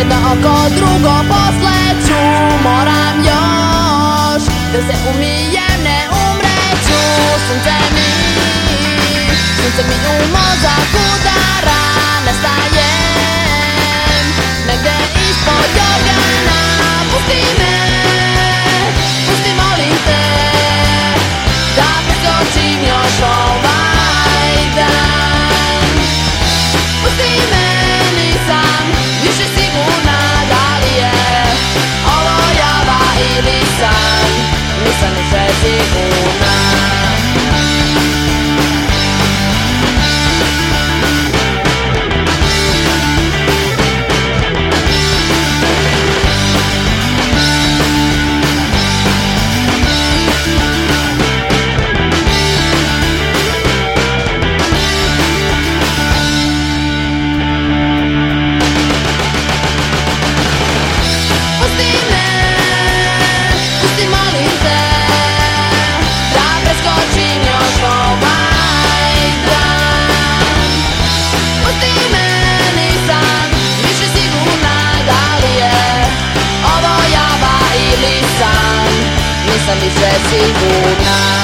jedno oko drugo posle ću. Moram još da se umijem, ne umreću. Sunce mi u mozak udara. Nestajem negde ispod jorgana. Pusti me, pusti molim te, da preskočim još ovaj dan. Pusti me, nisam više sigurna da li je ovo java ili san. Nisam više sigurna. Nisam više sigurna.